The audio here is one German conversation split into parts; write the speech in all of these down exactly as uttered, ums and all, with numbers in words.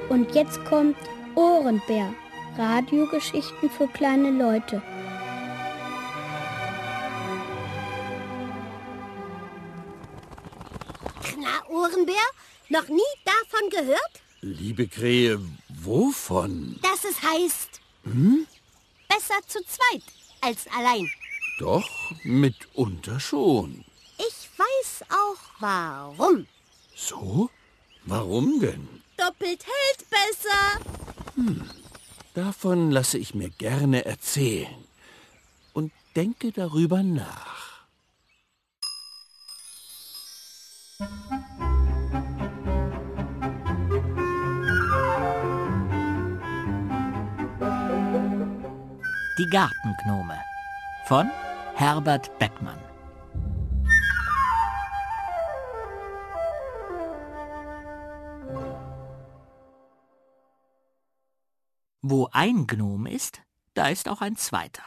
Und jetzt kommt Ohrenbär. Radiogeschichten für kleine Leute. Na, Ohrenbär? Noch nie davon gehört? Liebe Krähe, wovon? Dass es heißt, Hm? besser zu zweit als allein. Doch, mitunter schon. Ich weiß auch warum. So? Warum denn? Doppelt hält besser. Hm. Davon lasse ich mir gerne erzählen und denke darüber nach. Die Gartengnome von Herbert Beckmann. Wo ein Gnom ist, da ist auch ein zweiter.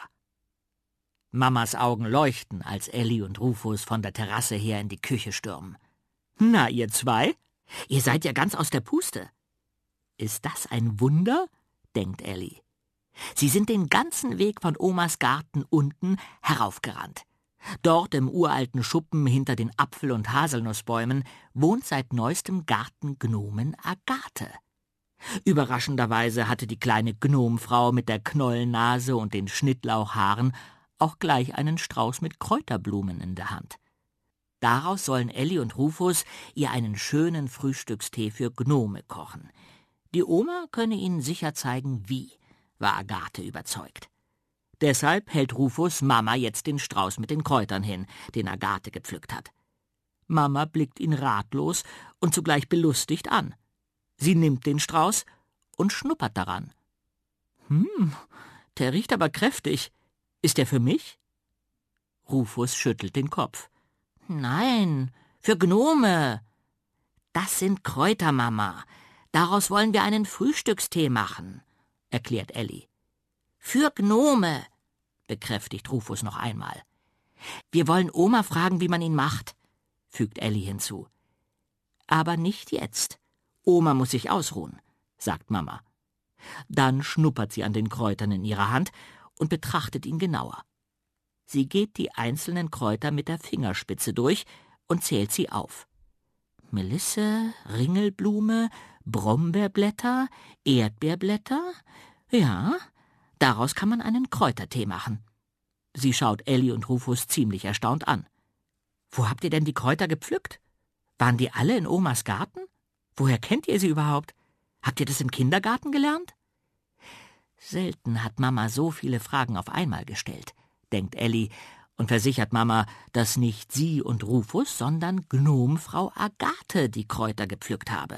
Mamas Augen leuchten, als Elli und Rufus von der Terrasse her in die Küche stürmen. »Na, ihr zwei? Ihr seid ja ganz aus der Puste.« »Ist das ein Wunder?« denkt Elli. Sie sind den ganzen Weg von Omas Garten unten heraufgerannt. Dort im uralten Schuppen hinter den Apfel- und Haselnussbäumen wohnt seit neuestem Gartengnomen Agathe. Überraschenderweise hatte die kleine Gnomfrau mit der Knollennase und den Schnittlauchhaaren auch gleich einen Strauß mit Kräuterblumen in der Hand. Daraus sollen Elli und Rufus ihr einen schönen Frühstückstee für Gnome kochen. Die Oma könne ihnen sicher zeigen, wie, war Agathe überzeugt. Deshalb hält Rufus Mama jetzt den Strauß mit den Kräutern hin, den Agathe gepflückt hat. Mama blickt ihn ratlos und zugleich belustigt an. Sie nimmt den Strauß und schnuppert daran. »Hm, der riecht aber kräftig. Ist der für mich?« Rufus schüttelt den Kopf. »Nein, für Gnome.« »Das sind Kräuter, Mama. Daraus wollen wir einen Frühstückstee machen«, erklärt Elli. »Für Gnome«, bekräftigt Rufus noch einmal. »Wir wollen Oma fragen, wie man ihn macht«, fügt Elli hinzu. »Aber nicht jetzt. Oma muss sich ausruhen«, sagt Mama. Dann schnuppert sie an den Kräutern in ihrer Hand und betrachtet ihn genauer. Sie geht die einzelnen Kräuter mit der Fingerspitze durch und zählt sie auf. Melisse, Ringelblume, Brombeerblätter, Erdbeerblätter. Ja, daraus kann man einen Kräutertee machen. Sie schaut Elli und Rufus ziemlich erstaunt an. »Wo habt ihr denn die Kräuter gepflückt? Waren die alle in Omas Garten? Woher kennt ihr sie überhaupt? Habt ihr das im Kindergarten gelernt?« Selten hat Mama so viele Fragen auf einmal gestellt, denkt Elli und versichert Mama, dass nicht sie und Rufus, sondern Gnomfrau Agathe die Kräuter gepflückt habe.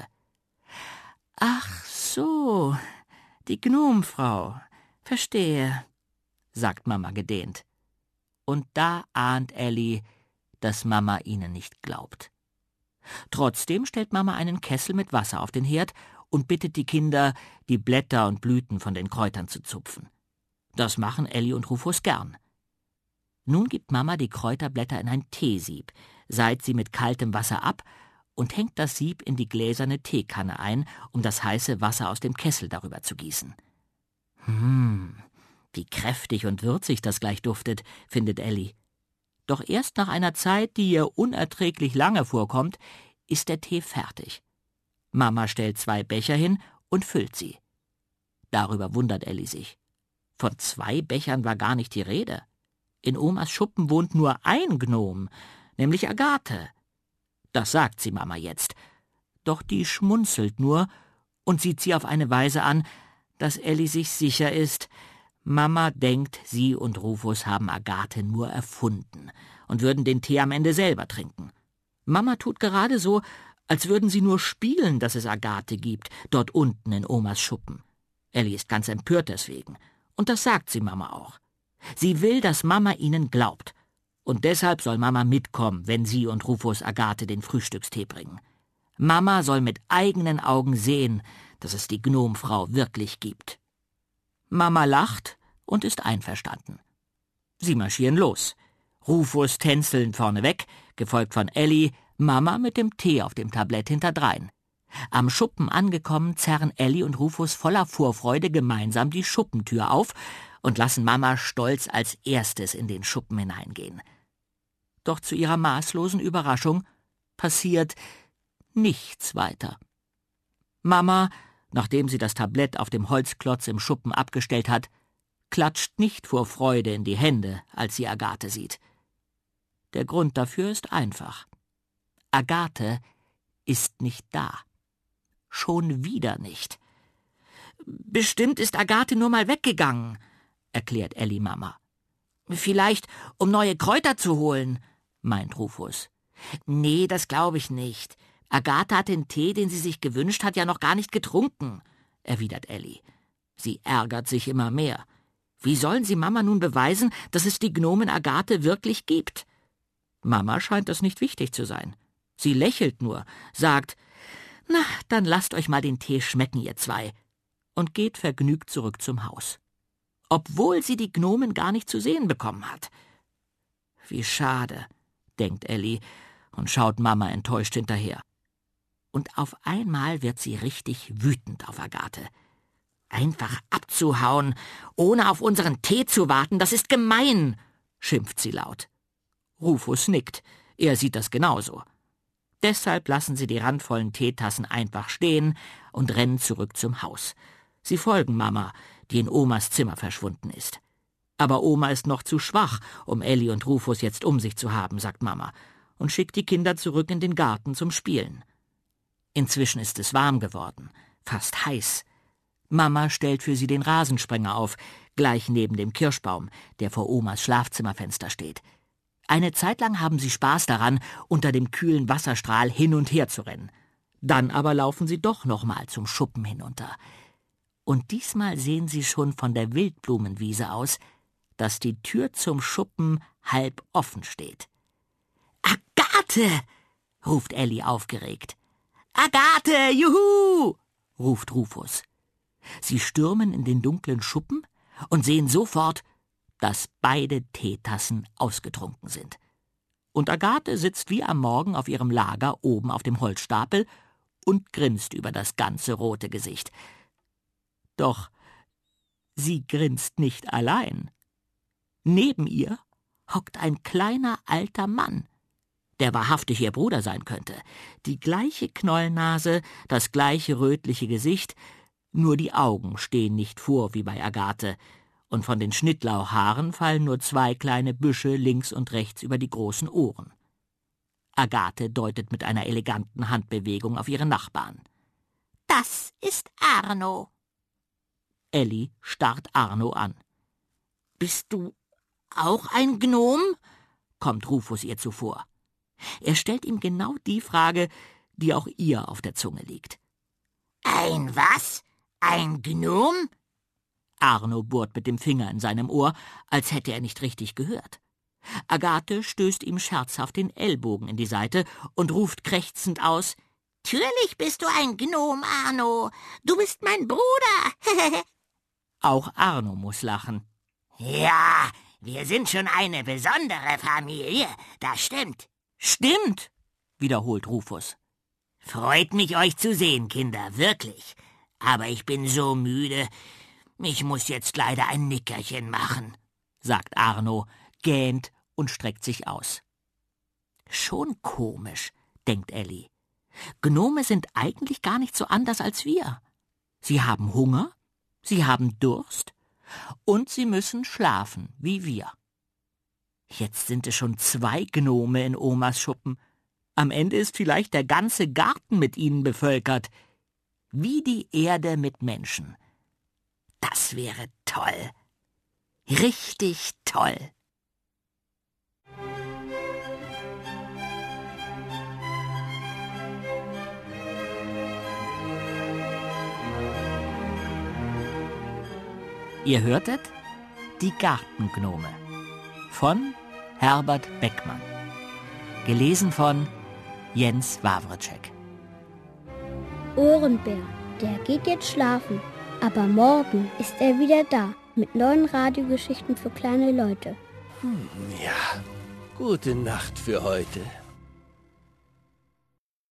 »Ach so, die Gnomfrau, verstehe«, sagt Mama gedehnt. Und da ahnt Elli, dass Mama ihnen nicht glaubt. Trotzdem stellt Mama einen Kessel mit Wasser auf den Herd und bittet die Kinder, die Blätter und Blüten von den Kräutern zu zupfen. Das machen Elli und Rufus gern. Nun gibt Mama die Kräuterblätter in ein Teesieb, seiht sie mit kaltem Wasser ab und hängt das Sieb in die gläserne Teekanne ein, um das heiße Wasser aus dem Kessel darüber zu gießen. Hm, wie kräftig und würzig das gleich duftet, findet Elli. Doch erst nach einer Zeit, die ihr unerträglich lange vorkommt, ist der Tee fertig. Mama stellt zwei Becher hin und füllt sie. Darüber wundert Elli sich. Von zwei Bechern war gar nicht die Rede. In Omas Schuppen wohnt nur ein Gnom, nämlich Agathe. Das sagt sie Mama jetzt. Doch die schmunzelt nur und sieht sie auf eine Weise an, dass Elli sich sicher ist, Mama denkt, sie und Rufus haben Agathe nur erfunden und würden den Tee am Ende selber trinken. Mama tut gerade so, als würden sie nur spielen, dass es Agathe gibt, dort unten in Omas Schuppen. Elli ist ganz empört deswegen. Und das sagt sie Mama auch. Sie will, dass Mama ihnen glaubt. Und deshalb soll Mama mitkommen, wenn sie und Rufus Agathe den Frühstückstee bringen. Mama soll mit eigenen Augen sehen, dass es die Gnomfrau wirklich gibt. Mama lacht und ist einverstanden. Sie marschieren los. Rufus tänzelnd vorneweg, gefolgt von Elli, Mama mit dem Tee auf dem Tablett hinterdrein. Am Schuppen angekommen, zerren Elli und Rufus voller Vorfreude gemeinsam die Schuppentür auf und lassen Mama stolz als erstes in den Schuppen hineingehen. Doch zu ihrer maßlosen Überraschung passiert nichts weiter. Mama, nachdem sie das Tablett auf dem Holzklotz im Schuppen abgestellt hat, klatscht nicht vor Freude in die Hände, als sie Agathe sieht. Der Grund dafür ist einfach. Agathe ist nicht da. Schon wieder nicht. »Bestimmt ist Agathe nur mal weggegangen«, erklärt Elli Mama. »Vielleicht, um neue Kräuter zu holen«, meint Rufus. »Nee, das glaube ich nicht. Agathe hat den Tee, den sie sich gewünscht hat, ja noch gar nicht getrunken«, erwidert Elli. Sie ärgert sich immer mehr. Wie sollen sie Mama nun beweisen, dass es die Gnomen Agathe wirklich gibt? Mama scheint das nicht wichtig zu sein. Sie lächelt nur, sagt, »Na, dann lasst euch mal den Tee schmecken, ihr zwei«, und geht vergnügt zurück zum Haus. Obwohl sie die Gnomen gar nicht zu sehen bekommen hat. Wie schade, denkt Elli und schaut Mama enttäuscht hinterher. Und auf einmal wird sie richtig wütend auf Agathe. »Einfach abzuhauen, ohne auf unseren Tee zu warten, das ist gemein«, schimpft sie laut. Rufus nickt, er sieht das genauso. Deshalb lassen sie die randvollen Teetassen einfach stehen und rennen zurück zum Haus. Sie folgen Mama, die in Omas Zimmer verschwunden ist. Aber Oma ist noch zu schwach, um Elli und Rufus jetzt um sich zu haben, sagt Mama, und schickt die Kinder zurück in den Garten zum Spielen. Inzwischen ist es warm geworden, fast heiß. Mama stellt für sie den Rasensprenger auf, gleich neben dem Kirschbaum, der vor Omas Schlafzimmerfenster steht. Eine Zeit lang haben sie Spaß daran, unter dem kühlen Wasserstrahl hin und her zu rennen. Dann aber laufen sie doch noch mal zum Schuppen hinunter. Und diesmal sehen sie schon von der Wildblumenwiese aus, dass die Tür zum Schuppen halb offen steht. »Agathe!« ruft Elli aufgeregt. »Agathe, juhu!« ruft Rufus. Sie stürmen in den dunklen Schuppen und sehen sofort, dass beide Teetassen ausgetrunken sind. Und Agathe sitzt wie am Morgen auf ihrem Lager oben auf dem Holzstapel und grinst über das ganze rote Gesicht. Doch sie grinst nicht allein. Neben ihr hockt ein kleiner alter Mann, der wahrhaftig ihr Bruder sein könnte. Die gleiche Knollnase, das gleiche rötliche Gesicht, nur die Augen stehen nicht vor wie bei Agathe, und von den Schnittlauchhaaren fallen nur zwei kleine Büsche links und rechts über die großen Ohren. Agathe deutet mit einer eleganten Handbewegung auf ihren Nachbarn. »Das ist Arno.« Elli starrt Arno an. »Bist du auch ein Gnom?« kommt Rufus ihr zuvor. Er stellt ihm genau die Frage, die auch ihr auf der Zunge liegt. »Ein was? Ein Gnom?« Arno bohrt mit dem Finger in seinem Ohr, als hätte er nicht richtig gehört. Agathe stößt ihm scherzhaft den Ellbogen in die Seite und ruft krächzend aus, »Natürlich bist du ein Gnom, Arno. Du bist mein Bruder.« Auch Arno muss lachen. »Ja, wir sind schon eine besondere Familie, das stimmt.« »Stimmt«, wiederholt Rufus. »Freut mich, euch zu sehen, Kinder, wirklich. Aber ich bin so müde. Ich muss jetzt leider ein Nickerchen machen«, sagt Arno, gähnt und streckt sich aus. Schon komisch, denkt Elli. Gnome sind eigentlich gar nicht so anders als wir. Sie haben Hunger, sie haben Durst und sie müssen schlafen, wie wir. Jetzt sind es schon zwei Gnome in Omas Schuppen. Am Ende ist vielleicht der ganze Garten mit ihnen bevölkert. Wie die Erde mit Menschen. Das wäre toll. Richtig toll. Ihr hörtet Die Gartengnome von Herbert Beckmann. Gelesen von Jens Wawrczyk. Ohrenbär, der geht jetzt schlafen. Aber morgen ist er wieder da mit neuen Radiogeschichten für kleine Leute. Hm, ja, gute Nacht für heute.